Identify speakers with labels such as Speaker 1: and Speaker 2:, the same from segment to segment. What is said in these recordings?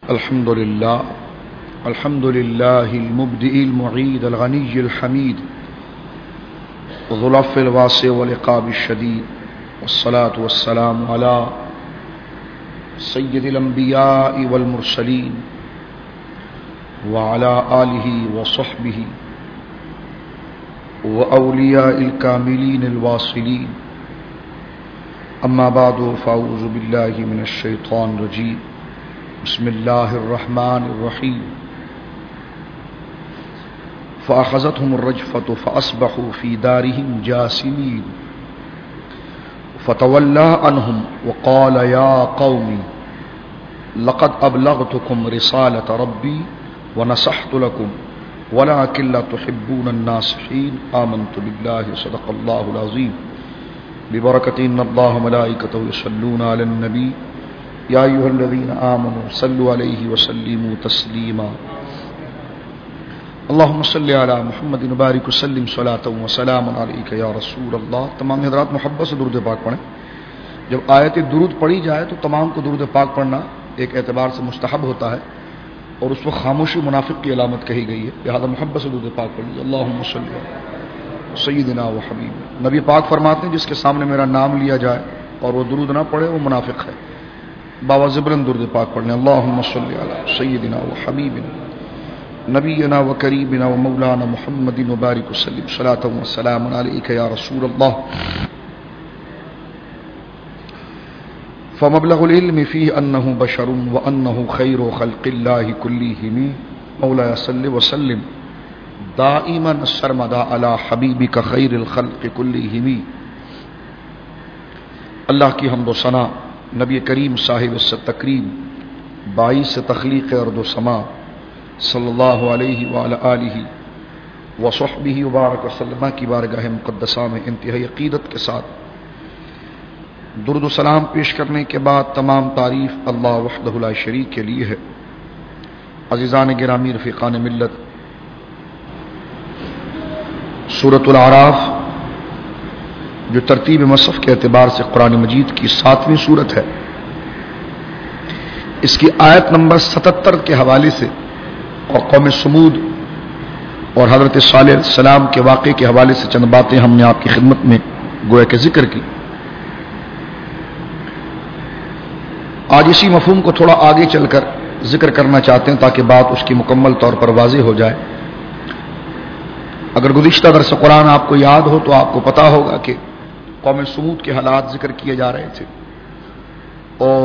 Speaker 1: الحمد لله المبدئ المعيد الغني الحميد ذو العفو الواسع والعقاب الشديد والصلاة والسلام على سيد الأنبياء والمرسلين وعلى آله وصحبه وأولياء الكاملين الواصلين. أما بعد فأعوذ بالله من الشيطان الرجيم. بسم الله الرحمن الرحيم. فأخذتهم الرجفة فأصبحوا في دارهم جاثمين فتولى عنهم وقال يا قوم لقد أبلغتكم رسالة ربي ونصحت لكم ولكن لا تحبون الناصحين. آمنت بالله صدق الله العظيم. ببركة إن الله وملائكته يصلون على النبي يا أيها الذين آمنوا صلوا عليه وسلموا تسليما. اللهم صل على محمد وبارك وسلم صلاة وسلام عليك يا رسول اللہ. تمام حضرات محبت سے درود پاک پڑھیں. جب آیت درود پڑھی جائے تو تمام کو درود پاک پڑھنا ایک اعتبار سے مستحب ہوتا ہے، اور اس وقت خاموشی منافق کی علامت کہی گئی ہے، لہذا محبت سے درود پاک پڑھ لیجیے. اللہم صلی علی سیدنا و حبیب. نبی پاک فرماتے ہیں جس کے سامنے میرا نام لیا جائے اور وہ درود نہ پڑھے وہ منافق ہے. بابا زبرن درود پاک پڑھنے. اللہم صلی علی سیدنا و حبیبنا نبینا و کریمنا و مولانا محمد وبارک وسلم صلاۃ و سلام علیک یا رسول اللہ. فمبلغ العلم فيه انه بشر وانه خير خلق الله كلهم. مولاي صل وسلم دائما سرمدا على حبیبک خیر الخلق كلهم. اللہ کی حمد و ثنا نبی کریم صاحب تکریم باعث تخلیق ارض و سما صلی اللہ علیہ وعلی آلہ وصحبہ وبارک وسلم کی بارگاہ مقدسہ میں انتہائی عقیدت کے ساتھ درود و سلام پیش کرنے کے بعد تمام تعریف اللہ وحدہ لا شریک کے لیے ہے. عزیزان گرامی رفیقان ملت، سورۃ الاعراف جو ترتیب مصحف کے اعتبار سے قرآن مجید کی 7ویں سورت ہے، اس کی آیت نمبر 77 کے حوالے سے اور قوم سمود اور حضرت صالح علیہ السلام کے واقعے کے حوالے سے چند باتیں ہم نے آپ کی خدمت میں گویا کہ ذکر کی. آج اسی مفہوم کو تھوڑا آگے چل کر ذکر کرنا چاہتے ہیں تاکہ بات اس کی مکمل طور پر واضح ہو جائے. اگر گزشتہ درس قرآن آپ کو یاد ہو تو آپ کو پتا ہوگا کہ قوم سمود کے حالات ذکر کیے جا رہے تھے، اور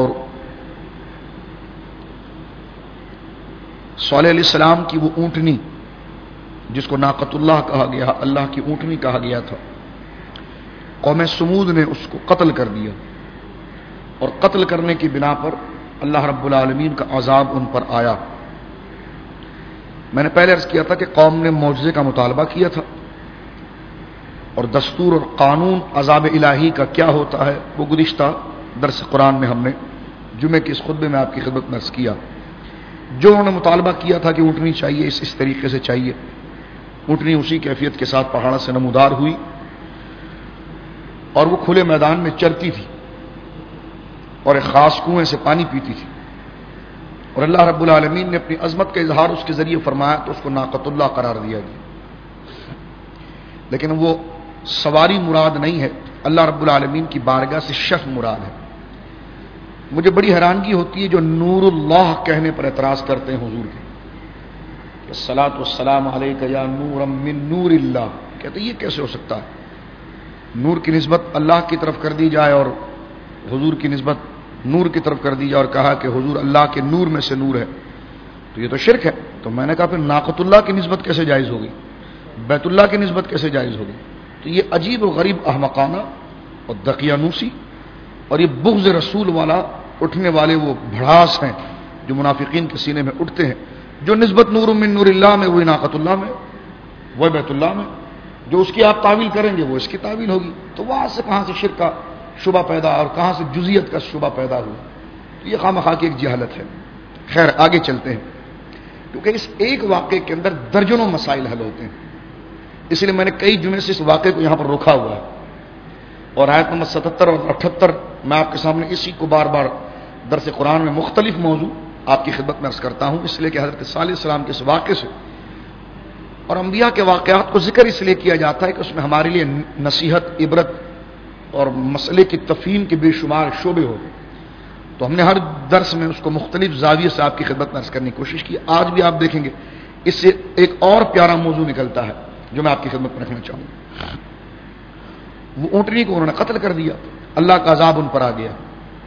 Speaker 1: صالح علیہ السلام کی وہ اونٹنی جس کو ناقۃ اللہ کہا گیا، اللہ کی اونٹنی کہا گیا تھا، قوم سمود نے اس کو قتل کر دیا، اور قتل کرنے کی بنا پر اللہ رب العالمین کا عذاب ان پر آیا. میں نے پہلے عرض کیا تھا کہ قوم نے معجزے کا مطالبہ کیا تھا، اور دستور اور قانون عذاب الہی کا کیا ہوتا ہے وہ گزشتہ درس قرآن میں ہم نے جمعے کے اس خطبے میں آپ کی خدمت میں عرض کیا. جو انہوں نے مطالبہ کیا تھا کہ اونٹنی چاہیے، اس طریقے سے چاہیے، اونٹنی اسی کیفیت کے ساتھ پہاڑ سے نمودار ہوئی، اور وہ کھلے میدان میں چرتی تھی اور ایک خاص کنویں سے پانی پیتی تھی، اور اللہ رب العالمین نے اپنی عظمت کا اظہار اس کے ذریعے فرمایا تو اس کو ناقۃ اللہ قرار دیا گیا. لیکن وہ سواری مراد نہیں ہے، اللہ رب العالمین کی بارگاہ سے شرف مراد ہے. مجھے بڑی حیرانگی ہوتی ہے جو نور اللہ کہنے پر اعتراض کرتے ہیں حضور کے، الصلاۃ والسلام علیک یا نور من نور اللہ. کہتے ہیں یہ کیسے ہو سکتا ہے؟ نور کی نسبت اللہ کی طرف کر دی جائے اور حضور کی نسبت نور کی طرف کر دی جائے، اور کہا کہ حضور اللہ کے نور میں سے نور ہے، تو یہ تو شرک ہے. تو میں نے کہا پھر ناقۃ اللہ کی نسبت کیسے جائز ہوگی، بیت اللہ کی نسبت کیسے جائز ہوگی؟ تو یہ عجیب و غریب احمقانہ اور دقیانوسی اور یہ بغض رسول والا اٹھنے والے وہ بھڑاس ہیں جو منافقین کے سینے میں اٹھتے ہیں. جو نسبت نور من نور اللہ میں وہی ناقۃ اللہ میں، وہ بیت اللہ میں. جو اس کی آپ تعویل کریں گے وہ اس کی تعویل ہوگی. تو وہاں سے کہاں سے شرک کا شبہ پیدا اور کہاں سے جزیت کا شبہ پیدا ہوا؟ تو یہ خواہ کی ایک جہالت ہے. خیر آگے چلتے ہیں، کیونکہ اس ایک واقعے کے اندر درجنوں مسائل حل ہوتے ہیں، اس لیے میں نے کئی جمعے سے اس واقعے کو یہاں پر روکا ہوا ہے. اور آیت نمبر 77 اور 78 میں آپ کے سامنے اسی کو بار بار درس قرآن میں مختلف موضوع آپ کی خدمت میں عرض کرتا ہوں، اس لیے کہ حضرت صالح علیہ السلام کے اس واقعے سے اور انبیاء کے واقعات کو ذکر اس لیے کیا جاتا ہے کہ اس میں ہمارے لیے نصیحت، عبرت اور مسئلے کی تفہیم کے بے شمار شعبے ہو گئے. تو ہم نے ہر درس میں اس کو مختلف زاویے سے آپ کی خدمت میں عرض کرنے کی کوشش کی. آج بھی آپ دیکھیں گے اس سے ایک اور پیارا موضوع نکلتا ہے جو میں آپ کی خدمت میں رکھنا چاہوں گا. وہ اونٹنی کو انہوں نے قتل کر دیا، اللہ کا عذاب ان پر آ گیا.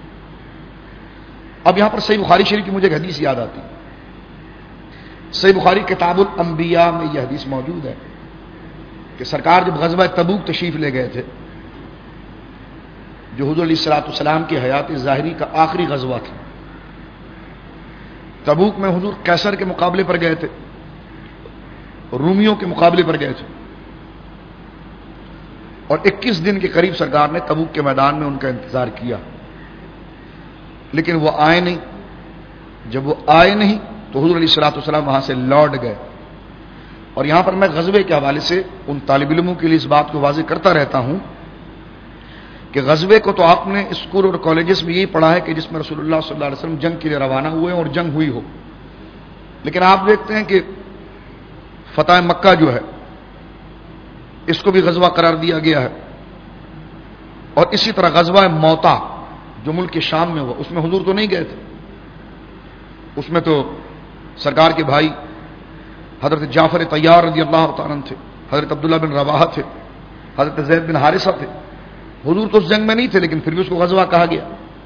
Speaker 1: اب یہاں پر صحیح بخاری شریف کی مجھے ایک حدیث یاد آتی. صحیح بخاری کتاب الانبیاء میں یہ حدیث موجود ہے کہ سرکار جب غزوہ تبوک تشریف لے گئے تھے، جو حضور علیہ الصلوۃ والسلام کی حیات ظاہری کا آخری غزوہ تھا. تبوک میں حضور قیصر کے مقابلے پر گئے تھے، رومیوں کے مقابلے پر گئے تھے، اور 21 دن کے قریب سرکار نے تبوک کے میدان میں ان کا انتظار کیا، لیکن وہ آئے نہیں. جب وہ آئے نہیں تو حضور علیہ الصلوۃ والسلام وہاں سے لوٹ گئے. اور یہاں پر میں غزوے کے حوالے سے ان طالب علموں کے لیے اس بات کو واضح کرتا رہتا ہوں کہ غزوے کو تو آپ نے اسکول اور کالجز میں یہی پڑھا ہے کہ جس میں رسول اللہ صلی اللہ علیہ وسلم جنگ کے لیے روانہ ہوئے اور جنگ ہوئی ہو. لیکن آپ دیکھتے ہیں کہ فتح مکہ جو ہے اس کو بھی غزوہ قرار دیا گیا ہے، اور اسی طرح غزوہ موتا جو ملک کے شام میں ہوا اس میں حضور تو نہیں گئے تھے. اس میں تو سرکار کے بھائی حضرت جعفر طیار رضی اللہ تعالیٰ عنہ تھے، حضرت عبداللہ بن رواحہ تھے، حضرت زید بن حارثہ تھے. حضور تو اس جنگ میں نہیں تھے لیکن پھر بھی اس کو غزوہ کہا گیا.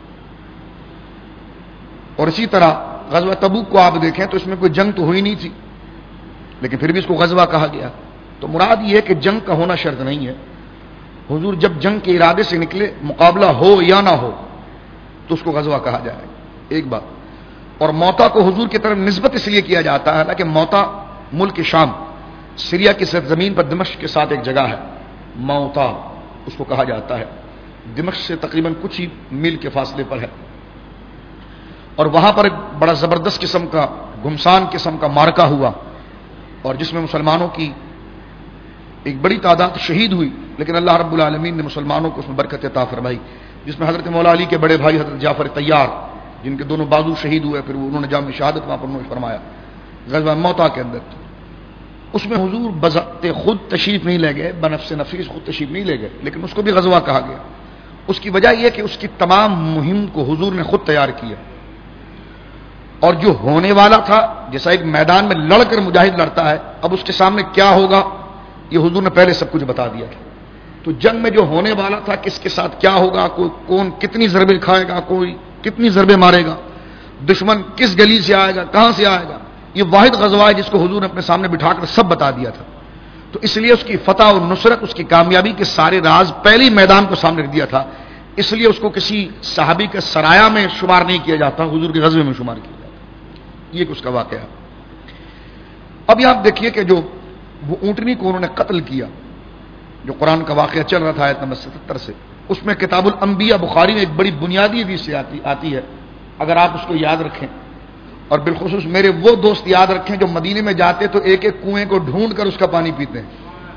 Speaker 1: اور اسی طرح غزوہ تبوک کو آپ دیکھیں تو اس میں کوئی جنگ تو ہوئی نہیں تھی لیکن پھر بھی اس کو غزوہ کہا گیا. تو مراد یہ ہے کہ جنگ کا ہونا شرط نہیں ہے. حضور جب جنگ کے ارادے سے نکلے، مقابلہ ہو یا نہ ہو تو اس کو غزوہ کہا جائے. ایک بات. اور موتا کو حضور کی طرف نسبت اس لیے کیا جاتا ہے حالانکہ موتا ملک شام سیریا کی سرزمین پر دمشق کے ساتھ ایک جگہ ہے، موتا اس کو کہا جاتا ہے. دمشق سے تقریباً کچھ ہی میل کے فاصلے پر ہے، اور وہاں پر ایک بڑا زبردست قسم کا گھمسان قسم کا مارکا ہوا، اور جس میں مسلمانوں کی ایک بڑی تعداد شہید ہوئی، لیکن اللہ رب العالمین نے مسلمانوں کو اس میں برکت عطا فرمائی، جس میں حضرت مولا علی کے بڑے بھائی حضرت جعفر طیار جن کے دونوں بازو شہید ہوئے، پھر انہوں نے جام شہادت وہاں پر انہوں نے فرمایا غزوہ موتا کے اندر. اس میں حضور بذات خود تشریف نہیں لے گئے، بنفس نفیس خود تشریف نہیں لے گئے، لیکن اس کو بھی غزوہ کہا گیا. اس کی وجہ یہ کہ اس کی تمام مہم کو حضور نے خود تیار کیا، اور جو ہونے والا تھا جیسا ایک میدان میں لڑ کر مجاہد لڑتا ہے، اب اس کے سامنے کیا ہوگا یہ حضور نے پہلے سب کچھ بتا دیا تھا. تو جنگ میں جو ہونے والا تھا کس کے ساتھ کیا ہوگا، کوئی کون کتنی ضربیں کھائے گا، کوئی کتنی ضربیں مارے گا، دشمن کس گلی سے آئے گا، کہاں سے آئے گا، یہ واحد غزوہ ہے جس کو حضور نے اپنے سامنے بٹھا کر سب بتا دیا تھا. تو اس لیے اس کی فتح اور نصرت، اس کی کامیابی کے سارے راز پہلی میدان کو سامنے رکھ دیا تھا. اس لیے اس کو کسی صحابی کے سرایہ میں شمار نہیں کیا جاتا، حضور کے غزوے میں شمار کیا جاتا. یہ اس کا واقعہ. اب یہاں آپ دیکھیے کہ جو وہ اونٹنی کو انہوں نے قتل کیا، جو قرآن کا واقعہ چل رہا تھا آیت نمبر 77 سے، اس میں کتاب الانبیاء بخاری میں ایک بڑی بنیادی حدیث سے آتی ہے. اگر آپ اس کو یاد رکھیں، اور بالخصوص میرے وہ دوست یاد رکھیں جو مدینے میں جاتے تو ایک ایک کنویں کو ڈھونڈ کر اس کا پانی پیتے ہیں.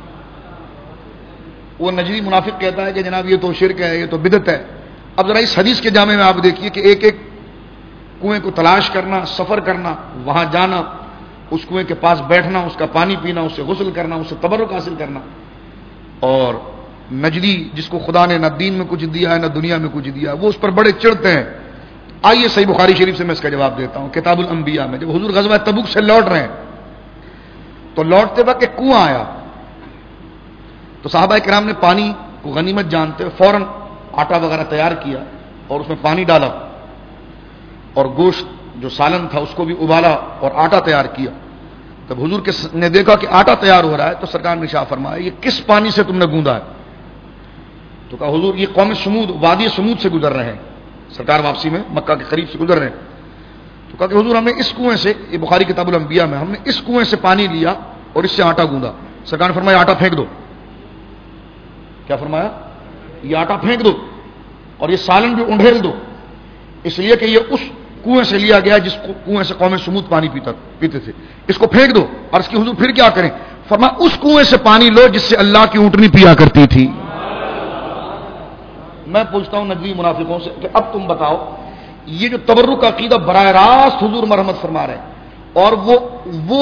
Speaker 1: وہ نجری منافق کہتا ہے کہ جناب یہ تو شرک ہے، یہ تو بدعت ہے. اب ذرا اس حدیث کے جامع میں آپ دیکھیے کہ ایک ایک کنویں کو تلاش کرنا، سفر کرنا، وہاں جانا، اس کنویں کے پاس بیٹھنا، اس کا پانی پینا، اس سے غسل کرنا، اس سے تبرک حاصل کرنا. اور نجدی جس کو خدا نے نہ دین میں کچھ دیا ہے نہ دنیا میں کچھ دیا ہے، وہ اس پر بڑے چڑھتے ہیں. آئیے صحیح بخاری شریف سے میں اس کا جواب دیتا ہوں. کتاب الانبیاء میں جب حضور غزوہ تبوک سے لوٹ رہے ہیں تو لوٹتے وقت ایک کنواں آیا، تو صحابہ کرام نے پانی کو غنیمت جانتے ہوئے فوراً آٹا وغیرہ تیار کیا اور اس میں پانی ڈالا، اور گوشت جو سالن تھا اس کو بھی ابالا اور آٹا تیار کیا. جب حضور نے دیکھا کہ آٹا تیار ہو رہا ہے تو سرکار نے ارشاد فرمایا یہ کس پانی سے تم نے گوندا ہے؟ تو کہا حضور یہ قوم سمود، وادی سمود سے گزر رہے ہیں، سرکار واپسی میں مکہ کے قریب سے گزر رہے ہیں. تو کہا کہ حضور ہم نے اس کنویں سے، یہ بخاری کتاب الانبیاء میں، ہم نے اس کنویں سے پانی لیا اور اس سے آٹا گوندا. سرکار نے فرمایا آٹا پھینک دو. کیا فرمایا؟ یہ آٹا پھینک دو اور یہ سالن بھی انڈھیل دو، اس لیے کہ یہ اس کنویں سے لیا گیا جس کنویں سے قوم سمود پانی پیتے تھے. اس کو پھینک دو. اور اس کی حضور پھر کیا کریں؟ فرمایا اس کنویں سے پانی لو جس سے اللہ کی اونٹنی پیا کرتی تھی. میں پوچھتا ہوں نجوی منافقوں سے کہ اب تم بتاؤ یہ جو تبرک کا عقیدہ براہ راست حضور مرحمت فرما رہے ہیں، اور وہ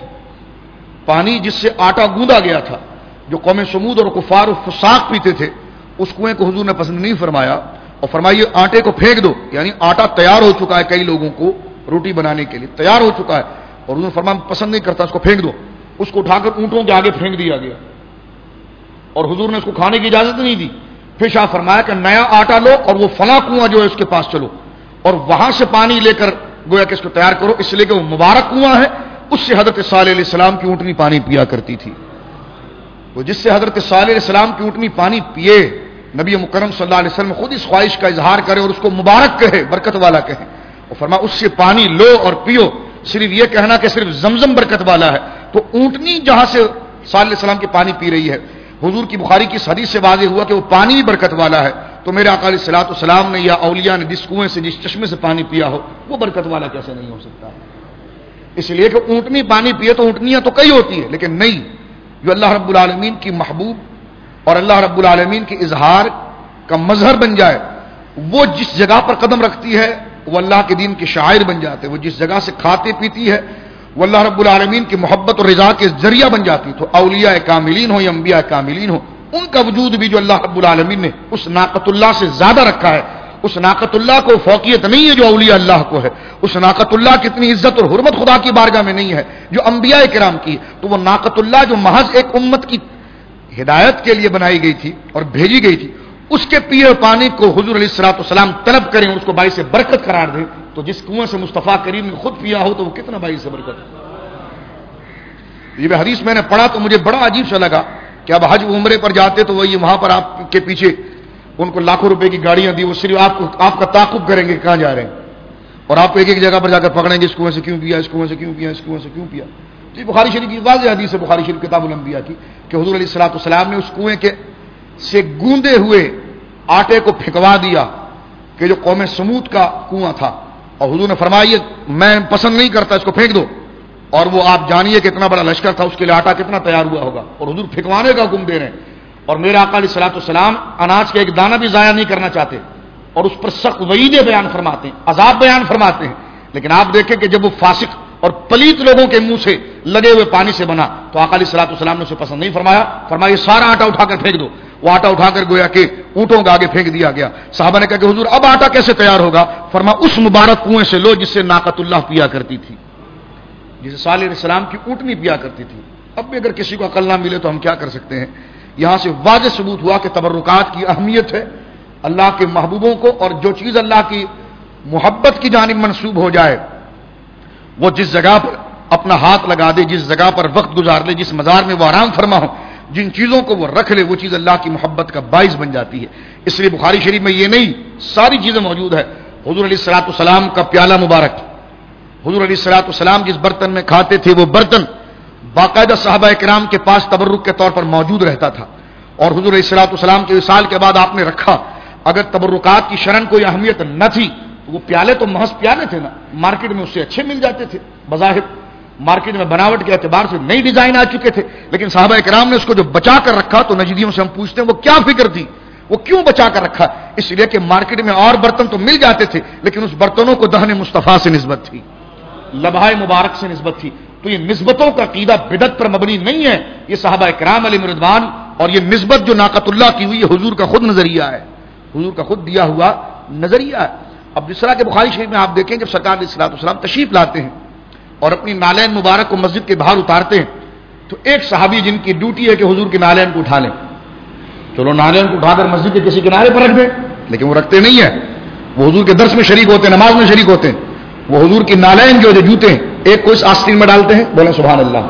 Speaker 1: پانی جس سے آٹا گوندا گیا تھا، جو قوم سمود اور کفار و فساق پیتے تھے، اس کنویں کو حضور نے پسند نہیں فرمایا اور فرمایا یہ آٹے کو پھینک دو، یعنی آٹا تیار ہو چکا ہے کئی لوگوں کو روٹی بنانے کے لیے تیار ہو چکا ہے، اور حضور نے فرمایا پسند نہیں کرتا، اس کو پھینک دو۔ اس کو اٹھا کر اونٹوں کے آگے پھینک دیا گیا اور حضور نے اس کو کھانے کی اجازت نہیں دی۔ پھر شاہ فرمایا کہ نیا آٹا لو اور وہ فلاں کنواں جو ہے اس کے پاس چلو اور وہاں سے پانی لے کر گویا کہ اس کو تیار کرو، اس لیے کہ وہ مبارک کنواں ہے، اس سے حضرت صالح علیہ السلام کی اونٹنی پانی پیا کرتی تھی۔ وہ جس سے حضرت صالح علیہ السلام کی اونٹنی پانی پیے، نبی مکرم صلی اللہ علیہ وسلم خود اس خواہش کا اظہار کرے اور اس کو مبارک کہے، برکت والا کہے، اور فرمایا اس سے پانی لو اور پیو۔ صرف یہ کہنا کہ صرف زمزم برکت والا ہے، تو اونٹنی جہاں سے صالح علیہ السلام کی پانی پی رہی ہے، حضور کی بخاری کی حدیث سے واضح ہوا کہ وہ پانی بھی برکت والا ہے، تو میرے آقا علیہ الصلوۃ والسلام نے یا اولیاء نے جس کنویں سے جس چشمے سے پانی پیا ہو وہ برکت والا کیسے نہیں ہو سکتا؟ اس لیے کہ اونٹنی پانی پیے تو اونٹنیاں تو کئی ہوتی ہے، لیکن نہیں، جو اللہ رب العالمین کی محبوب اور اللہ رب العالمین کے اظہار کا مظہر بن جائے، وہ جس جگہ پر قدم رکھتی ہے وہ اللہ کے دین کے شاعر بن جاتے، وہ جس جگہ سے کھاتے پیتی ہے وہ اللہ رب العالمین کی محبت اور رضا کے ذریعہ بن جاتی۔ تو اولیاء کاملین ہو یا انبیاء کاملین ہو، ان کا وجود بھی جو اللہ رب العالمین نے اس ناقۃ اللہ سے زیادہ رکھا ہے، اس ناقۃ اللہ کو فوقیت نہیں ہے جو اولیاء اللہ کو ہے، اس ناقۃ اللہ کی اتنی عزت اور حرمت خدا کی بارگاہ میں نہیں ہے جو انبیاء کرام کی، تو وہ ناقۃ اللہ جو محض ایک امت کی ہدایت کے لیے بنائی گئی تھی اور بھیجی گئی تھی، اس کے پیے پانی کو حضور علیہ الصلوۃ والسلام طلب کریں اور اس کو باعث برکت قرار دیں، تو جس کنویں سے مصطفیٰ کریم نے خود پیا ہو تو وہ کتنا باعث برکت ہے۔ یہ حدیث میں نے پڑھا تو مجھے بڑا عجیب سا لگا کہ اب حج عمرے پر جاتے تو وہی وہاں پر آپ کے پیچھے ان کو لاکھوں روپے کی گاڑیاں دی، وہ صرف آپ کا تعاقب کریں گے کہاں جا رہے ہیں، اور آپ ایک ایک جگہ پر جا کر پکڑیں گے اس کنویں سے کیوں پیا، اس کنویں سے کیوں پیا، اس کنویں سے کیوں پیا۔ یہ بخاری شریف کی واضح حدیث ہے، بخاری شریف کتاب الانبیاء کی، کہ حضور علیہ الصلوۃ والسلام نے اس کنویں کے سے گوندے ہوئے آٹے کو پھینکوا دیا کہ جو قوم سمود کا کنواں تھا، اور حضور نے فرمایا میں پسند نہیں کرتا، اس کو پھینک دو، اور وہ آپ جانیے کہ اتنا بڑا لشکر تھا، اس کے لیے آٹا کتنا تیار ہوا ہوگا، اور حضور پھینکوانے کا حکم دے رہے ہیں، اور میرے آقا علیہ الصلوۃ والسلام اناج کا ایک دانہ بھی ضائع نہیں کرنا چاہتے اور اس پر سخت وعیدیں بیان فرماتے ہیں، عذاب بیان فرماتے ہیں، لیکن آپ دیکھیں کہ جب وہ فاسق اور پلیت لوگوں کے منہ سے لگے ہوئے پانی سے بنا تو آقا علیہ الصلوۃ والسلام نے اسے پسند نہیں فرمایا، فرمایا یہ سارا آٹا اٹھا کر پھینک دو۔ وہ آٹا اٹھا کر گویا کہ اونٹوں کے آگے پھینک دیا گیا۔ صحابہ نے کہا کہ حضور اب آٹا کیسے تیار ہوگا؟ فرمایا اس مبارک کنویں سے لو جس سے ناقۃ اللہ پیا کرتی تھی، جسے صالح علیہ السلام کی اونٹنی پیا کرتی تھی۔ اب بھی اگر کسی کو عقل نہ ملے تو ہم کیا کر سکتے ہیں؟ یہاں سے واضح ثبوت ہوا کہ تبرکات کی اہمیت ہے اللہ کے محبوبوں کو، اور جو چیز اللہ کی محبت کی جانب منسوب ہو جائے وہ جس جگہ پر اپنا ہاتھ لگا دے، جس جگہ پر وقت گزار لے، جس مزار میں وہ آرام فرما ہو، جن چیزوں کو وہ رکھ لے، وہ چیز اللہ کی محبت کا باعث بن جاتی ہے۔ اس لیے بخاری شریف میں یہ نہیں ساری چیزیں موجود ہے۔ حضور علیہ الصلوۃ والسلام کا پیالہ مبارک، حضور علیہ الصلوۃ والسلام جس برتن میں کھاتے تھے وہ برتن باقاعدہ صحابہ کرام کے پاس تبرک کے طور پر موجود رہتا تھا، اور حضور علیہ الصلوۃ والسلام کے وصال کے بعد آپ نے رکھا۔ اگر تبرکات کی شرن کوئی اہمیت نہ تھی تو وہ پیالے تو محض پیالے تھے نا، مارکیٹ میں اس سے اچھے مل جاتے تھے، بظاہر مارکیٹ میں بناوٹ کے اعتبار سے نئی ڈیزائن آ چکے تھے، لیکن صحابہ کرام نے اس کو جو بچا کر رکھا تو نجدیوں سے ہم پوچھتے ہیں وہ کیا فکر تھی، وہ کیوں بچا کر رکھا؟ اس لیے کہ مارکیٹ میں اور برتن تو مل جاتے تھے لیکن اس برتنوں کو دہن مصطفیٰ سے نسبت تھی، لبھائے مبارک سے نسبت تھی۔ تو یہ نسبتوں کا عقیدہ بدعت پر مبنی نہیں ہے، یہ صحابہ کرام علیہم رضوان اور یہ نسبت جو ناقۃ اللہ کی ہوئی ہے حضور کا خود نظریہ ہے، حضور کا خود دیا ہوا نظریہ ہے۔ اب جس طرح کہ بخاری شریف میں آپ دیکھیں جب سرکار علیہ الصلوۃ والسلام تشریف لاتے ہیں اور اپنی نالین مبارک کو مسجد کے باہر اتارتے ہیں تو ایک صحابی جن کی ڈیوٹی ہے کہ حضور کے نالین کو اٹھا لیں، چلو نالین کو اٹھا کر مسجد کے کسی کنارے پر رکھ دیں، لیکن وہ رکھتے نہیں ہیں، وہ حضور کے درس میں شریک ہوتے ہیں، نماز میں شریک ہوتے ہیں، وہ حضور کی نالین جو جوتے ہیں ایک کو اس آستین میں ڈالتے ہیں، بولیں سبحان اللہ،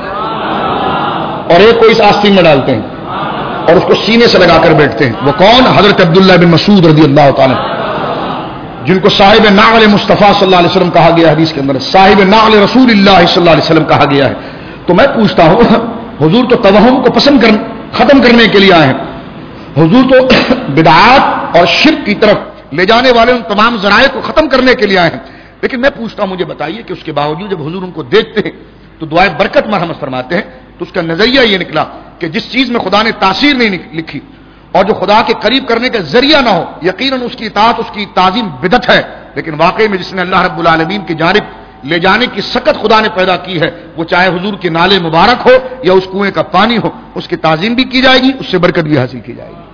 Speaker 1: اور ایک کو اس آستین میں ڈالتے ہیں اور اس کو سینے سے لگا کر بیٹھتے ہیں۔ وہ کون؟ حضرت عبداللہ بن مسعود رضی اللہ تعالی جن کو صاحب نعل مصطفیٰ صلی اللہ علیہ وسلم کہا گیا حدیث کے اندر، صاحب نعل رسول اللہ صلی اللہ علیہ وسلم کہا گیا ہے۔ تو میں پوچھتا ہوں حضور تو توہم کو ختم کرنے کے لیے آئے ہیں، حضور تو بدعات اور شرک کی طرف لے جانے والے ان تمام ذرائع کو ختم کرنے کے لیے آئے ہیں، لیکن میں پوچھتا ہوں مجھے بتائیے کہ اس کے باوجود جب حضور ان کو دیکھتے ہیں تو دعائے برکت مرحمت فرماتے ہیں، تو اس کا نظریہ یہ نکلا کہ جس چیز میں خدا نے تاثیر نہیں لکھی اور جو خدا کے قریب کرنے کا ذریعہ نہ ہو، یقیناً اس کی اطاعت، اس کی تعظیم بدعت ہے، لیکن واقعی میں جس نے اللہ رب العالمین کی جانب لے جانے کی سکت خدا نے پیدا کی ہے، وہ چاہے حضور کے نالے مبارک ہو یا اس کنویں کا پانی ہو، اس کی تعظیم بھی کی جائے گی، اس سے برکت بھی حاصل کی جائے گی.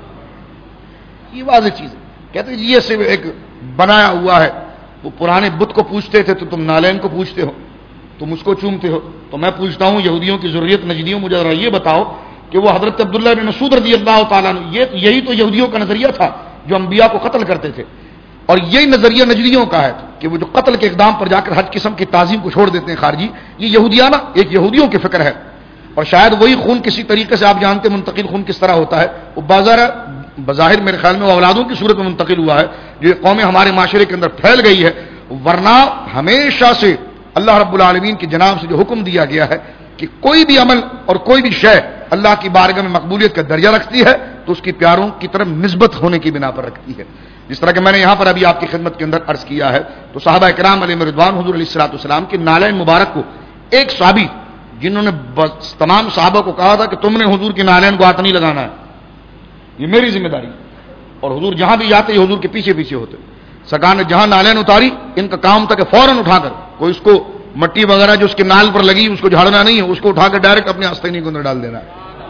Speaker 1: یہ واضح چیز ہے. کہتے ہیں یہ صرف ایک بنایا ہوا ہے. وہ پرانے بت کو پوچھتے تھے تو تم نالین کو پوچھتے ہو، تم اس کو چومتے ہو. تو میں پوچھتا ہوں یہودیوں کی ذریت نجدیوں، مجھے ذرا یہ بتاؤ کہ وہ حضرت عبداللہ بن مسعود رضی اللہ تعالیٰ عنہ، یہی تو یہودیوں کا نظریہ تھا جو انبیاء کو قتل کرتے تھے، اور یہی نظریہ نجدیوں کا ہے کہ وہ جو قتل کے اقدام پر جا کر ہر قسم کی تعظیم کو چھوڑ دیتے ہیں خارجی. یہ یہودیانہ ایک یہودیوں کی فکر ہے. اور شاید وہی خون کسی طریقے سے، آپ جانتے ہیں منتقل خون کس طرح ہوتا ہے، وہ بظاہر میرے خیال میں وہ اولادوں کی صورت میں منتقل ہوا ہے، جو قومیں ہمارے معاشرے کے اندر پھیل گئی ہے. ورنہ ہمیشہ سے اللہ رب العالمین کی جناب سے جو حکم دیا گیا ہے کہ کوئی بھی عمل اور کوئی بھی شے اللہ کی بارگاہ میں مقبولیت کا درجہ رکھتی ہے تو اس کی پیاروں کی طرف نسبت ہونے کی بنا پر رکھتی ہے. جس طرح کہ میں نے یہاں پر ابھی آپ کی خدمت کے اندر عرض کیا ہے، تو صحابہ کرام علیہم رضوان حضور علیہ الصلوۃ والسلام کے نالین مبارک کو ایک صحابی جنہوں نے تمام صحابہ کو کہا تھا کہ تم نے حضور کے نالین کو ہاتھ نہیں لگانا ہے، یہ میری ذمہ داری. اور حضور جہاں بھی جاتے یہ حضور کے پیچھے پیچھے ہوتے. سرکار نے جہاں نالین اتاری، ان کا کام تھا کہ فوراً اٹھا کر کوئی اس کو مٹی وغیرہ جو اس کے نال پر لگی اس کو جھاڑنا نہیں ہے، اس کو اٹھا کر ڈائریکٹ اپنے آستینے کے اندر ڈال دینا ہے،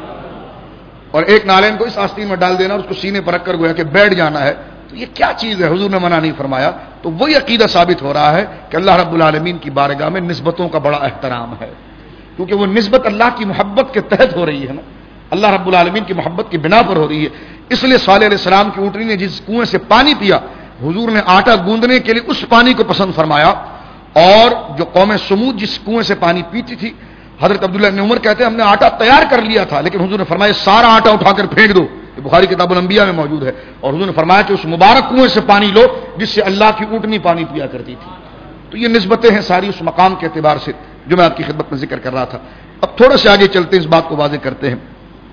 Speaker 1: اور ایک نالین کو اس آستین میں ڈال دینا اور اس کو سینے پر رکھ کر گویا کہ بیٹھ جانا ہے. تو یہ کیا چیز ہے؟ حضور نے منع نہیں فرمایا. تو وہی عقیدہ ثابت ہو رہا ہے کہ اللہ رب العالمین کی بارگاہ میں نسبتوں کا بڑا احترام ہے، کیونکہ وہ نسبت اللہ کی محبت کے تحت ہو رہی ہے نا، اللہ رب العالمین کی محبت کی بنا پر ہو رہی ہے. اس لیے صالح علیہ السلام کی اونٹنی نے جس کنویں سے پانی پیا، حضور نے آٹا گوندنے کے لیے اس پانی کو پسند فرمایا. اور جو قوم سمود جس کنویں سے پانی پیتی تھی، حضرت عبداللہ بن عمر کہتے ہیں ہم نے آٹا تیار کر لیا تھا، لیکن حضور نے فرمایا سارا آٹا اٹھا کر پھینک دو. یہ بخاری کتاب الانبیاء میں موجود ہے. اور حضور نے فرمایا کہ اس مبارک کنویں سے پانی لو جس سے اللہ کی اونٹنی پانی پیا کرتی تھی. تو یہ نسبتیں ہیں ساری اس مقام کے اعتبار سے جو میں آپ کی خدمت میں ذکر کر رہا تھا. اب تھوڑا سے آگے چلتے ہیں، اس بات کو واضح کرتے ہیں.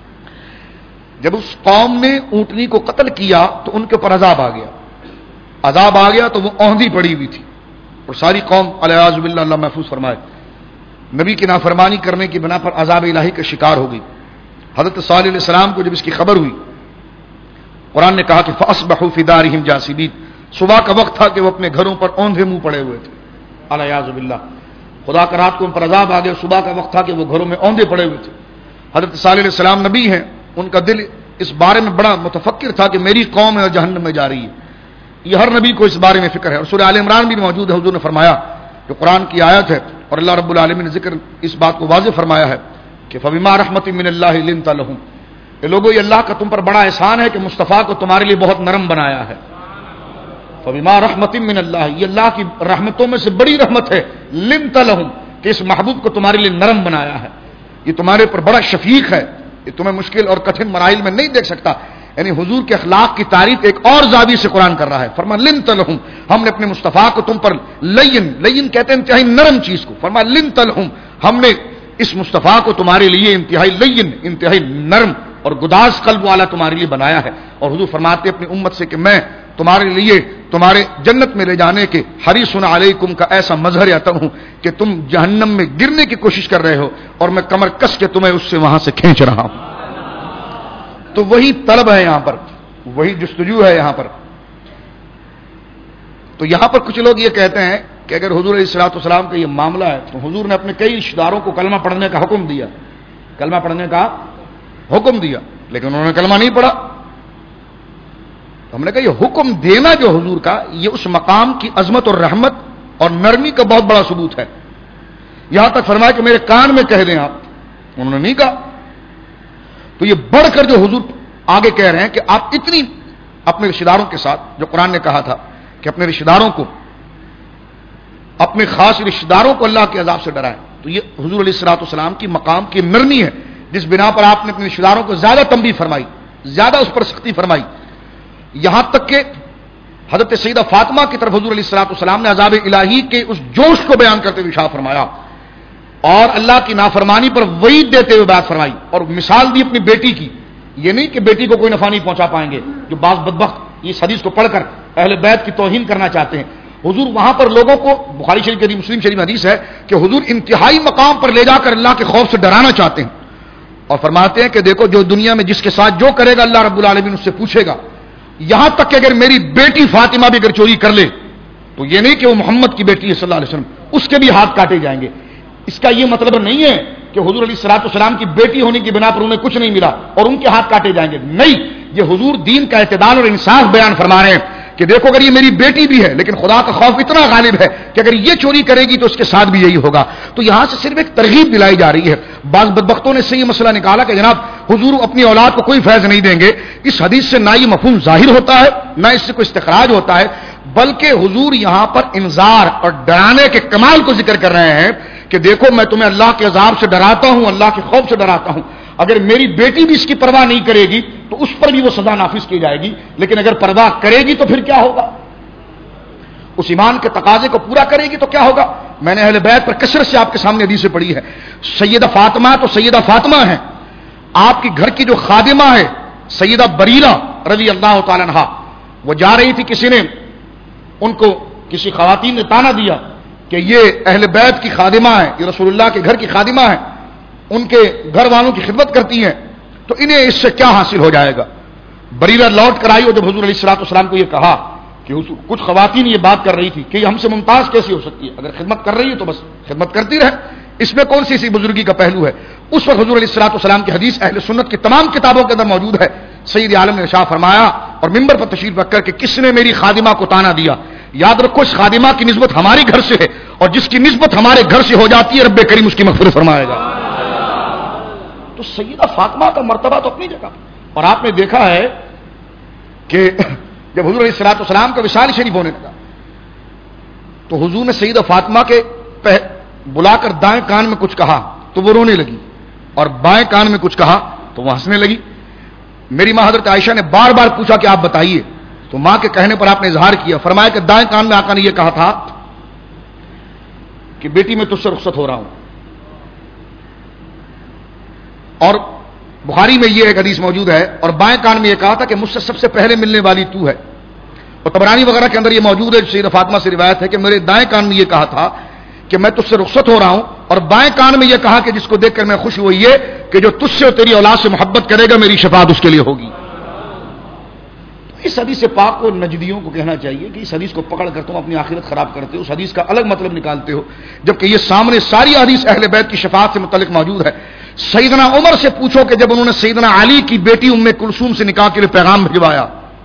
Speaker 1: جب اس قوم نے اونٹنی کو قتل کیا تو ان کے اوپر عذاب آ گیا. عذاب آ گیا تو وہ اوندھی پڑی ہوئی تھی، اور ساری قوم الیاذ باللہ، اللہ محفوظ فرمائے، نبی کی نافرمانی کرنے کی بنا پر عذاب الہی کا شکار ہو گئی. حضرت صالح علیہ السلام کو جب اس کی خبر ہوئی، قرآن نے کہا کہ فاصبحوا فی دارہم جاثمین، صبح کا وقت تھا کہ وہ اپنے گھروں پر اوندھے منہ پڑے ہوئے تھے. الیاذ باللہ، خدا کا رات کو ان پر عذاب آ گیا، صبح کا وقت تھا کہ وہ گھروں میں اوندھے پڑے ہوئے تھے. حضرت صالح علیہ السلام نبی ہیں، ان کا دل اس بارے میں بڑا متفکر تھا کہ میری قوم ہے جہنم میں جا رہی ہے. یہ ہر نبی کو اس بارے میں فکر ہے. اور سورہ آل عمران بھی موجود ہے، حضور نے فرمایا جو قرآن کی آیت ہے، اور اللہ رب العالمین نے ذکر اس بات کو واضح فرمایا ہے کہ فبما رحمت من اللہ لنت لهم، یہ لوگوں یہ اللہ کا تم پر بڑا احسان ہے کہ مصطفیٰ کو تمہارے لیے بہت نرم بنایا ہے. فبما رحمت من اللہ، یہ اللہ کی رحمتوں میں سے بڑی رحمت ہے، لنت لهم، کہ اس محبوب کو تمہارے لیے نرم بنایا ہے. یہ تمہارے پر بڑا شفیق ہے، یہ تمہیں مشکل اور کٹھن مراحل میں نہیں دیکھ سکتا. یعنی حضور کے اخلاق کی تعریف ایک اور زاویے سے قرآن کر رہا ہے. فرما لنت لهم، ہم نے اپنے مصطفیٰ کو تم پر لین کہتے ہیں انتہائی نرم چیز کو، فرما لنت لهم، ہم نے اس مصطفیٰ کو تمہارے لیے انتہائی لین، انتہائی نرم اور گداز قلب والا تمہارے لیے بنایا ہے. اور حضور فرماتے اپنی امت سے کہ میں تمہارے لیے تمہارے جنت میں لے جانے کے حریص علیکم کا ایسا مظہر آتا ہوں کہ تم جہنم میں گرنے کی کوشش کر رہے ہو اور میں کمر کس کے تمہیں اس سے وہاں سے کھینچ رہا ہوں. تو وہی طلب ہے یہاں پر، وہی جستجو ہے یہاں پر. تو یہاں پر کچھ لوگ یہ کہتے ہیں کہ اگر حضور علیہ الصلوۃ والسلام کا یہ معاملہ ہے تو حضور نے اپنے کئی رشتہ داروں کو کلمہ پڑھنے کا حکم دیا، کلمہ پڑھنے کا حکم دیا، لیکن انہوں نے کلمہ نہیں پڑھا. ہم نے کہا یہ حکم دینا جو حضور کا، یہ اس مقام کی عظمت اور رحمت اور نرمی کا بہت بڑا ثبوت ہے. یہاں تک فرمایا کہ میرے کان میں کہہ دیں آپ، انہوں نے نہیں کہا. تو یہ بڑھ کر جو حضور آگے کہہ رہے ہیں کہ آپ اتنی اپنے رشتہ داروں کے ساتھ، جو قرآن نے کہا تھا کہ اپنے رشتہ داروں کو، اپنے خاص رشتہ داروں کو اللہ کے عذاب سے ڈرائیں. تو یہ حضور علیہ الصلوۃ والسلام کی مقام کی نرمی ہے، جس بنا پر آپ نے اپنے رشتہ داروں کو زیادہ تنبیہ فرمائی، زیادہ اس پر سختی فرمائی. یہاں تک کہ حضرت سیدہ فاطمہ کی طرف حضور علیہ الصلوۃ والسلام نے عذاب الہی کے اس جوش کو بیان کرتے ہوئے ارشاد فرمایا، اور اللہ کی نافرمانی پر وعید دیتے ہوئے بات فرمائی، اور مثال دی اپنی بیٹی کی. یہ نہیں کہ بیٹی کو کوئی نفع نہیں پہنچا پائیں گے، جو بعض بدبخت اس حدیث کو پڑھ کر اہل بیت کی توہین کرنا چاہتے ہیں. حضور وہاں پر لوگوں کو، بخاری شریف کی مسلم شریف حدیث ہے کہ حضور انتہائی مقام پر لے جا کر اللہ کے خوف سے ڈرانا چاہتے ہیں، اور فرماتے ہیں کہ دیکھو جو دنیا میں جس کے ساتھ جو کرے گا اللہ رب العالمین اس سے پوچھے گا. یہاں تک کہ اگر میری بیٹی فاطمہ بھی اگر چوری کر لے تو یہ نہیں کہ وہ محمد کی بیٹی ہے صلی اللہ علیہ وسلم، اس کے بھی ہاتھ کاٹے جائیں گے. اس کا یہ مطلب نہیں ہے کہ حضور علیہ الصلوۃ والسلام کی بیٹی ہونے کی بنا پر انہیں کچھ نہیں ملا اور ان کے ہاتھ کاٹے جائیں گے. نہیں، یہ حضور دین کا اعتدال اور انصاف بیان فرما رہے ہیں کہ دیکھو اگر یہ میری بیٹی بھی ہے لیکن خدا کا خوف اتنا غالب ہے کہ اگر یہ چوری کرے گی تو اس کے ساتھ بھی یہی ہوگا. تو یہاں سے صرف ایک ترغیب دلائی جا رہی ہے. بعض بدبختوں نے سے یہ مسئلہ نکالا کہ جناب حضور اپنی اولاد کو کوئی فیض نہیں دیں گے. اس حدیث سے نہ یہ مفہوم ظاہر ہوتا ہے نہ اس سے کوئی استخراج ہوتا ہے، بلکہ حضور یہاں پر انذار اور ڈرانے کے کمال کو ذکر کر رہے ہیں کہ دیکھو میں تمہیں اللہ کے عذاب سے ڈراتا ہوں، اللہ کے خوف سے ڈراتا ہوں. اگر میری بیٹی بھی اس کی پرواہ نہیں کرے گی تو اس پر بھی وہ سزا نافذ کی جائے گی، لیکن اگر پرواہ کرے گی تو پھر کیا ہوگا؟ اس ایمان کے تقاضے کو پورا کرے گی تو کیا ہوگا؟ میں نے اہل بیت پر کثرت سے آپ کے سامنے حدیثیں پڑھی ہے. سیدہ فاطمہ تو سیدہ فاطمہ ہیں، آپ کی گھر کی جو خادمہ ہے سیدہ بریرہ رضی اللہ تعالی عنہا، وہ جا رہی تھی، کسی نے ان کو کسی خواتین نے تانا دیا کہ یہ اہل بیت کی خادمہ ہیں، یہ رسول اللہ کے گھر کی خادمہ ہیں، ان کے گھر والوں کی خدمت کرتی ہیں، تو انہیں اس سے کیا حاصل ہو جائے گا؟ بریرہ لوٹ کر آئی اور جب حضور علیہ الصلوۃ والسلام کو یہ کہا کہ کچھ خواتین یہ بات کر رہی تھی کہ یہ ہم سے ممتاز کیسی ہو سکتی ہے، اگر خدمت کر رہی ہے تو بس خدمت کرتی رہے، اس میں کون سی اسی بزرگی کا پہلو ہے؟ اس وقت حضور علیہ الصلوۃ والسلام کی حدیث اہل سنت کی تمام کتابوں کے اندر موجود ہے. سید عالم نے ارشاد فرمایا اور منبر پر تشریف رکھ کر کہ کس نے میری خادمہ کو تانا دیا، یاد رکھو اس خادمہ کی نسبت ہماری گھر سے ہے، اور جس کی نسبت ہمارے گھر سے ہو جاتی ہے رب کریم اس کی مغفرت فرمائے گا. تو سیدہ فاطمہ کا مرتبہ تو اپنی جگہ. اور آپ نے دیکھا ہے کہ جب حضور علیہ الصلوۃ والسلام کا وصال شریف ہونے لگا تو حضور نے سیدہ فاطمہ کے بلا کر دائیں کان میں کچھ کہا تو وہ رونے لگی، اور بائیں کان میں کچھ کہا تو وہ ہنسنے لگی. میری ماں حضرت عائشہ نے بار بار پوچھا کہ آپ بتائیے، تو ماں کے کہنے پر آپ نے اظہار کیا، فرمایا کہ دائیں کان میں آقا نے یہ کہا تھا کہ بیٹی میں تجھ سے رخصت ہو رہا ہوں. اور بخاری میں یہ ایک حدیث موجود ہے، اور بائیں کان میں یہ کہا تھا کہ مجھ سے سب سے پہلے ملنے والی تو ہے. اور طبرانی وغیرہ کے اندر یہ موجود ہے، سیدہ فاطمہ سے روایت ہے کہ میرے دائیں کان میں یہ کہا تھا کہ میں تجھ سے رخصت ہو رہا ہوں، اور بائیں کان میں یہ کہا کہ جس کو دیکھ کر میں خوش ہوئی یہ کہ جو تجھ سے اور تیری اولاد سے محبت کرے گا میری شفاعت اس کے لیے ہوگی. اس حدیث سے پاک کو نجدیوں کو کہنا چاہیے کہ اس حدیث کو پکڑ کر تم اپنی آخرت خراب کرتے ہو، اس حدیث کا الگ مطلب نکالتے ہو، جبکہ یہ سامنے ساری حدیث اہل بیت کی شفاعت سے متعلق موجود ہے. سیدنا عمر سے پوچھو کہ جب انہوں نے سیدنا علی کی بیٹی ام کلثوم سے نکاح کے لیے پیغام بھجوایا،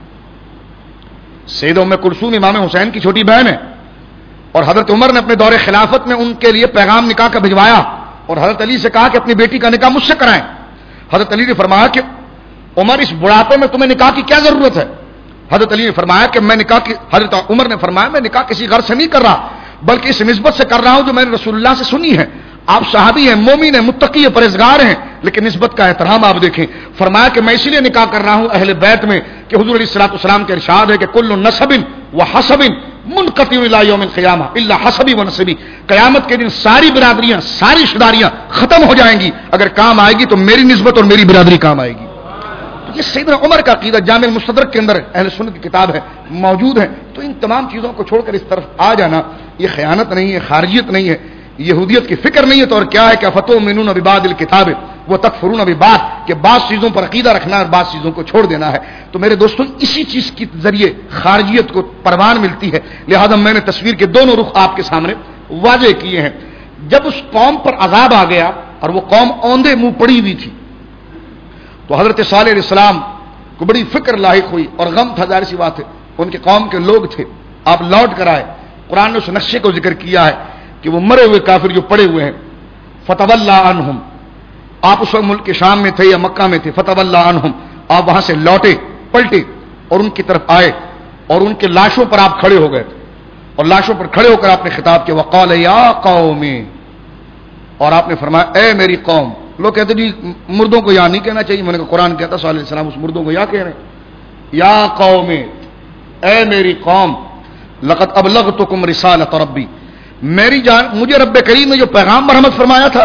Speaker 1: سیدہ ام کلثوم امام حسین کی چھوٹی بہن ہے، اور حضرت عمر نے اپنے دور خلافت میں ان کے لیے پیغام نکاح کا بھجوایا اور حضرت علی سے کہا کہ اپنی بیٹی کا نکاح مجھ سے کرائیں. حضرت علی نے فرمایا کہ عمر اس بڑھاپے میں تمہیں نکاح کی کیا ضرورت ہے؟ حضرت علی نے فرمایا کہ میں نکاح کی حضرت عمر نے فرمایا میں نکاح کسی غرض سے نہیں کر رہا بلکہ اس نسبت سے کر رہا ہوں جو میں نے رسول اللہ سے سنی ہے. آپ صحابی ہیں، مومن ہیں، متقی ہیں، پرہیزگار ہیں، لیکن نسبت کا احترام آپ دیکھیں. فرمایا کہ میں اسی لیے نکاح کر رہا ہوں اہل بیت میں کہ حضور علیہ الصلوۃ والسلام کے ارشاد ہے کہ کل نسب و حسب منقطع الی یوم القیامہ الا حسبی و نسبی، قیامت کے دن ساری برادریاں ساری رشتہ داریاں ختم ہو جائیں گی، اگر کام آئے گی تو میری نسبت اور میری برادری کام آئے گی. یہ سیدنا عمر کا عقیدہ جامع المستدرک کے اندر اہل سنت کی کتاب ہے موجود ہے. تو ان تمام چیزوں کو چھوڑ کر اس طرف آ جانا یہ خیانت نہیں ہے، خارجیت نہیں ہے، یہودیت کی فکر نہیں ہے. تو اور کیا ہے کہ فتؤمنون ببعض الکتاب وتکفرون ببعض، کہ بعض چیزوں پر عقیدہ رکھنا اور بعض چیزوں کو چھوڑ دینا ہے. تو میرے دوستوں اسی چیز کے ذریعے خارجیت کو پروان ملتی ہے. لہذا میں نے تصویر کے دونوں رخ آپ کے سامنے واضح کیے ہیں. جب اس قوم پر عذاب آ گیا اور وہ قوم اوندے منہ پڑی ہوئی تھی تو حضرت صالح علیہ السلام کو بڑی فکر لاحق ہوئی اور غم تھا. ظاہر سی بات ہے ان کے قوم کے لوگ تھے. آپ لوٹ کر آئے. قرآن نے اس نقشے کو ذکر کیا ہے کہ وہ مرے ہوئے کافر جو پڑے ہوئے ہیں فتولی عنہم، آپ اس وقت ملک شام میں تھے یا مکہ میں تھے، فتولی عنہم، آپ وہاں سے لوٹے پلٹے اور ان کی طرف آئے اور ان کے لاشوں پر آپ کھڑے ہو گئے اور لاشوں پر کھڑے ہو کر آپ نے خطاب کیا وقال یا قوم، اور آپ نے فرمایا اے میری قوم. لوگ کہتے جی مردوں کو یا نہیں کہنا چاہیے، میں نے کہا قرآن کہتا صلی اللہ علیہ وسلم اس مردوں کو یا کہہ رہے ہیں. یا قوم، اے میری قوم، لقد ابلغتکم رسالۃ ربی، میری جان مجھے رب کریم نے جو پیغام مرحمت فرمایا تھا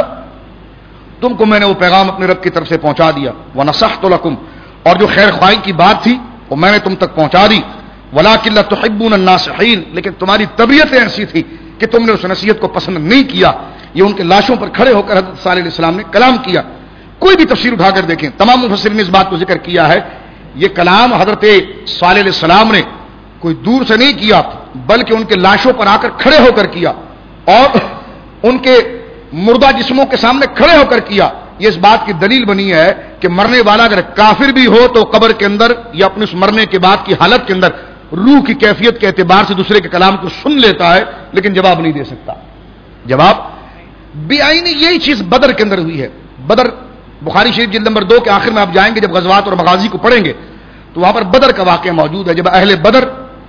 Speaker 1: تم کو میں نے وہ پیغام اپنے رب کی طرف سے پہنچا دیا. ونصحت لکم، اور جو خیر خواہی کی بات تھی وہ میں نے تم تک پہنچا دی. ولکن لا تحبون الناصحین، لیکن تمہاری طبیعت ایسی تھی کہ تم نے اس نصیحت کو پسند نہیں کیا. یہ ان کے لاشوں پر کھڑے ہو کر حضرت صالح علیہ السلام نے کلام کیا. کوئی بھی تفسیر اٹھا کر دیکھیں تمام مفسرین نے اس بات کو ذکر کیا ہے. یہ کلام حضرت صالح علیہ السلام نے کوئی دور سے نہیں کیا بلکہ ان کے لاشوں پر آ کر کھڑے ہو کر کیا اور ان کے مردہ جسموں کے سامنے کھڑے ہو کر کیا. یہ اس بات کی دلیل بنی ہے کہ مرنے والا اگر کافر بھی ہو تو قبر کے اندر یا اپنے اس مرنے کے بعد کی حالت کے اندر روح کی کیفیت کے اعتبار سے دوسرے کے کلام کو سن لیتا ہے لیکن جواب نہیں دے سکتا. جواب بھی آئی نہیں. یہی چیز بدر کے اندر ہوئی ہے. بدر بخاری شریف جلد نمبر 2 کے آخر میں آپ جائیں گے, جب غزوات اور مغازی کو پڑھیں گے تو وہاں پر بدر کا واقعہ موجود ہے. جب اہل بدر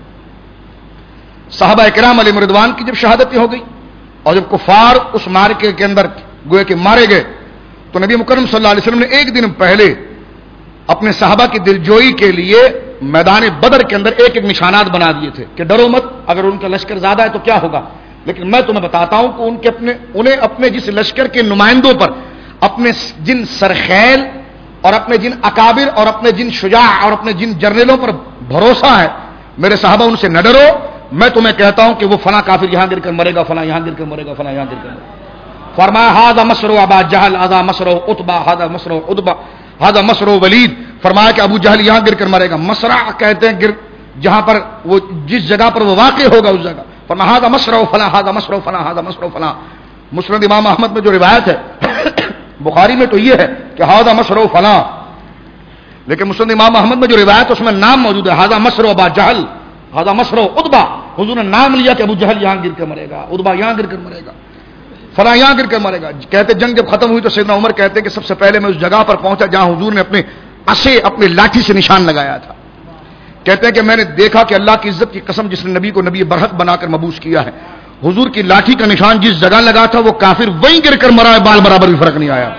Speaker 1: صحابہ کرام علیہ رضوان کی جب شہادتیں ہو گئی اور جب کفار اس معرکے کے اندر گویا کہ مارے گئے تو نبی مکرم صلی اللہ علیہ وسلم نے ایک دن پہلے اپنے صحابہ کی دلجوئی کے لیے میدان بدر کے اندر ایک ایک نشانات بنا دیے تھے کہ ڈرو مت, اگر ان کا لشکر زیادہ ہے تو کیا ہوگا, لیکن میں تمہیں بتاتا ہوں کہ انہیں اپنے جس لشکر کے نمائندوں پر, اپنے جن سرخیل اور اپنے جن اکابر اور اپنے جن شجاع اور اپنے جن جرنیلوں پر بھروسہ ہے, میرے صحابہ ان سے نہ ڈرو. میں تمہیں کہتا ہوں کہ وہ فلاں کافر یہاں گر کر مرے گا, فلاں یہاں گر کر مرے گا, فلاں یہاں گر کر مرے گا. فرمایا ھذا مصر ابا جہل, ھذا مصر عتبہ, ھذا مصر عتبہ, ھذا مصر ولید. فرمایا کہ ابو جہل یہاں گر کر مرے گا. مصرع کہتے ہیں جہاں پر وہ جس جگہ پر وہ واقع ہوگا اس جگہ. فرمایا ھذا مصر فلاں, ھذا مصر فلاں, ھذا مصر فلاں. مسند امام احمد میں جو روایت ہے, بخاری میں تو یہ ہے کہ ھذا مصر فلاں, لیکن مسند امام احمد میں جو روایت ہے اس میں نام موجود ہے ھذا مصر ابا جہل, ھذا مصر عتبہ. حضور نے نام لیا کہ ابو جہل یہاں گر کر مرے گا, عتبہ یہاں گر کر مرے گا, فلاں یہاں گر کر مرے گا. کہتے جنگ جب ختم ہوئی تو سیدنا عمر کہتے کہ سب سے پہلے میں اس جگہ پر پہنچا جہاں حضور نے اپنے عصے, اپنے لاٹھی سے نشان لگایا تھا. کہتے ہیں کہ میں نے دیکھا کہ اللہ کی عزت کی قسم جس نے نبی کو نبی برحق بنا کر مبعوث کیا ہے, حضور کی لاٹھی کا نشان جس جگہ لگا تھا وہ کافر وہیں گر کر مرا ہے, بال برابر بھی فرق نہیں آیا.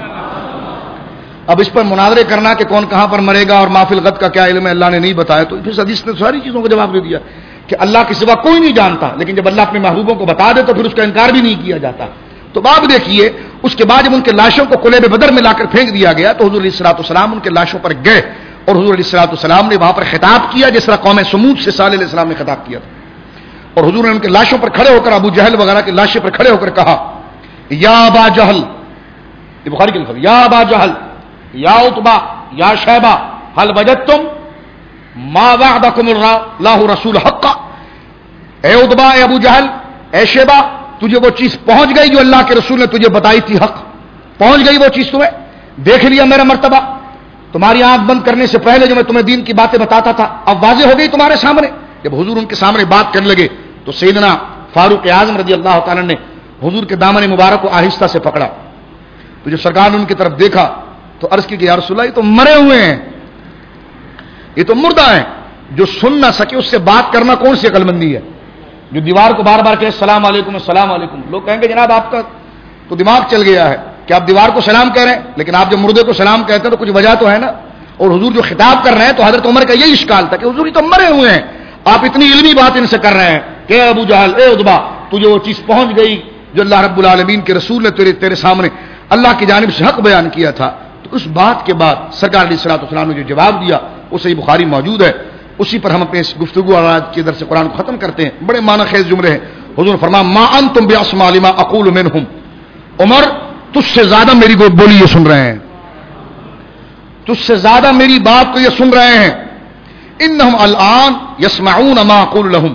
Speaker 1: اب اس پر مناظرے کرنا کہ کون کہاں پر مرے گا اور ما فی الغد کا کیا علم ہے اللہ نے نہیں بتایا, تو پھر حدیث نے ساری چیزوں کا جواب دے دیا کہ اللہ کے سوا کوئی نہیں جانتا, لیکن جب اللہ اپنے محبوبوں کو بتا دے تو پھر اس کا انکار بھی نہیں کیا جاتا. تو باب دیکھیے, اس کے بعد جب ان کے لاشوں کو قلیب بدر میں لا کر پھینک دیا گیا تو حضور علیہ الصلوۃ والسلام ان کے لاشوں پر گئے اور حضور علیہ الصلوۃ والسلام نے وہاں پر خطاب کیا جس طرح قوم سمود سے صالح علیہ السلام نے خطاب کیا تھا. اور حضور نے ان کے لاشوں پر کھڑے ہو کر, ابو جہل وغیرہ کی لاشیں پر کھڑے ہو کر کہا یا ابا جہل, یہ بخاری کے لفظ, یا ابا جہل, یا عتبہ, یا شیبہ, هل وجدتم ما وعدکم اللہ رسول حقا. اے عتبہ, اے ابو جہل, اے شیبہ, تجھے وہ چیز پہنچ گئی جو اللہ کے رسول نے تجھے بتائی تھی, حق پہنچ گئی وہ چیز تمہیں, دیکھ لیا میرا مرتبہ, تمہاری آنکھ بند کرنے سے پہلے جو میں تمہیں دین کی باتیں بتاتا تھا اب واضح ہو گئی تمہارے سامنے. جب حضور ان کے سامنے بات کرنے لگے تو سیدنا فاروق اعظم رضی اللہ تعالی نے حضور کے دامن مبارک کو آہستہ سے پکڑا. تو جب سرکار نے ان کی طرف دیکھا تو عرض کی کہ یا رسول اللہ, یہ تو مرے ہوئے ہیں, یہ تو مردہ ہیں, جو سن نہ سکے اس سے بات کرنا کون سی عقل مندی ہے. جو دیوار کو بار بار کہے السلام علیکم السلام علیکم, لوگ کہیں گے جناب آپ کا تو دماغ چل گیا ہے کہ آپ دیوار کو سلام کہہ رہے ہیں, لیکن آپ جب مردے کو سلام کہتے ہیں تو کچھ وجہ تو ہے نا. اور حضور جو خطاب کر رہے ہیں تو حضرت عمر کا یہی اشکال تھا کہ حضور یہ تو مرے ہوئے ہیں, آپ اتنی علمی بات ان سے کر رہے ہیں کہ ابو جہل, اے عتبہ, تجھے وہ چیز پہنچ گئی جو اللہ رب العالمین کے رسول نے تیرے سامنے اللہ کی جانب سے حق بیان کیا تھا. تو اس بات کے بعد سرکار علیہ الصلوۃ والسلام نے جو جواب دیا وہ صحیح بخاری موجود ہے, اسی پر ہم اپنے گفتگو اور آج کے درس قرآن کو ختم کرتے ہیں. بڑے معنی خیز جملے ہیں. حضور نے فرمایا ما انتم باسمع لما اقول منهم, عمر تجھ سے زیادہ میری بولی یہ سن رہے ہیں, تجھ سے زیادہ میری بات کو یہ سن رہے ہیں. انہم الان یسمعون ما اقول لهم,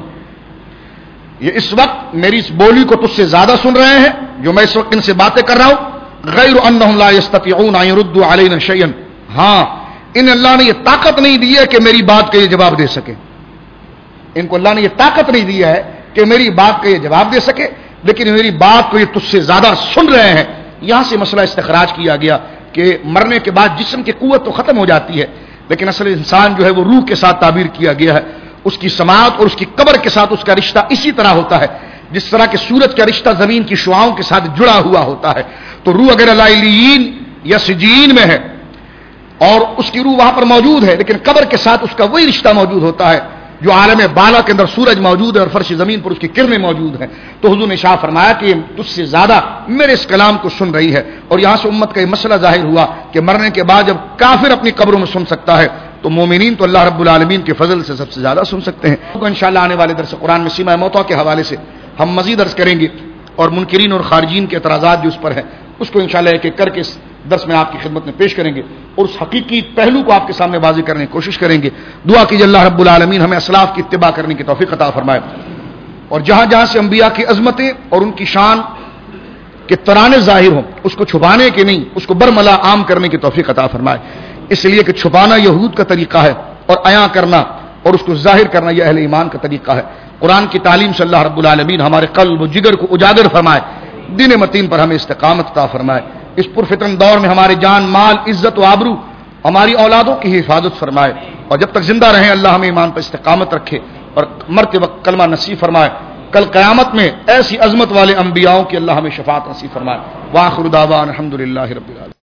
Speaker 1: یہ اس وقت میری اس بولی کو تجھ سے زیادہ سن رہے ہیں جو میں اس وقت ان سے باتیں کر رہا ہوں. غیر انہم لا یستطيعون ان يردوا علینا شیئا, ہاں ان اللہ نے یہ طاقت نہیں دی ہے کہ میری بات کا یہ جواب دے سکے. ان کو اللہ نے یہ طاقت نہیں دی ہے کہ میری بات کا یہ جواب دے سکے, لیکن میری بات کو یہ تجھ سے زیادہ سن رہے ہیں. یہاں سے مسئلہ استخراج کیا گیا کہ مرنے کے بعد جسم کی قوت تو ختم ہو جاتی ہے, لیکن اصل انسان جو ہے وہ روح کے ساتھ تعبیر کیا گیا ہے. اس کی سماعت اور اس کی قبر کے ساتھ اس کا رشتہ اسی طرح ہوتا ہے جس طرح کہ سورج کا رشتہ زمین کی شعاؤں کے ساتھ جڑا ہوا ہوتا ہے. تو روح اگر الائلین یا سجین میں ہے اور اس کی روح وہاں پر موجود ہے, لیکن قبر کے ساتھ اس کا وہی رشتہ موجود ہوتا ہے جو عالم بالا کے اندر سورج موجود ہے اور فرش زمین پر اس کی کرنیں موجود ہیں. تو حضور نے ارشاد فرمایا کہ تجھ سے زیادہ میرے اس کلام کو سن رہی ہے. اور یہاں سے امت کا یہ مسئلہ ظاہر ہوا کہ مرنے کے بعد جب کافر اپنی قبروں میں سن سکتا ہے تو مومنین تو اللہ رب العالمین کے فضل سے سب سے زیادہ سن سکتے ہیں. انشاءاللہ آنے والے درس قرآن میں سیما موتا کے حوالے سے ہم مزید عرض کریں گے, اور منکرین اور خارجین کے اعتراضات جو اس پر ہیں اس کو انشاءاللہ ایک ایک کر کے اس درس میں آپ کی خدمت میں پیش کریں گے اور اس حقیقی پہلو کو آپ کے سامنے واضح کرنے کی کوشش کریں گے. دعا کیجیے اللہ رب العالمین ہمیں اسلاف کی اتباع کرنے کی توفیق عطا فرمائے. اور جہاں جہاں سے انبیاء کی عظمتیں اور ان کی شان کے ترانے ظاہر ہوں اس کو چھپانے کے نہیں، اس کو برملا عام کرنے کی توفیق عطا فرمائے. اس لیے کہ چھپانا یہود کا طریقہ ہے اور عیاں کرنا اور اس کو ظاہر کرنا یہ اہل ایمان کا طریقہ ہے. قرآن کی تعلیم سے اللہ رب العالمین ہمارے قلب و جگر کو اجاگر فرمائے، دین متین پر ہمیں استقامت عطا فرمائے. اس پرفتن دور میں ہمارے جان مال عزت و آبرو ہماری اولادوں کی حفاظت فرمائے، اور جب تک زندہ رہیں اللہ ہمیں ایمان پر استقامت رکھے اور مرتے وقت کلمہ نصیب فرمائے. کل قیامت میں ایسی عظمت والے انبیاءوں کی اللہ ہمیں شفاعت نصیب فرمائے. وآخر دعوانا الحمدللہ رب العالمین.